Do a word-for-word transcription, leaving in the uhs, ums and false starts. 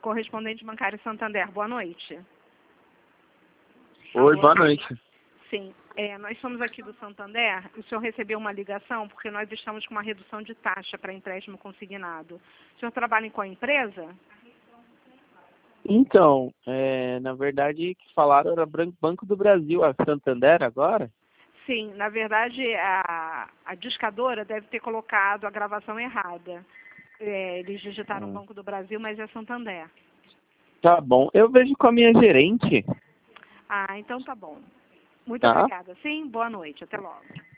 correspondente bancário Santander, boa noite. Oi, Alô? boa noite. Sim, é, nós somos aqui do Santander. O senhor recebeu uma ligação porque nós estamos com uma redução de taxa para empréstimo consignado. O senhor trabalha em qual empresa? Então, é, na verdade, que falaram era Bran- Banco do Brasil, a Santander agora? Sim, na verdade, a, a discadora deve ter colocado a gravação errada. É, eles digitaram Ah, Banco do Brasil, mas é Santander. tá bom. Eu vejo com a minha gerente, Ah, então tá bom. Muito tá? obrigada. Sim, boa noite. Até logo.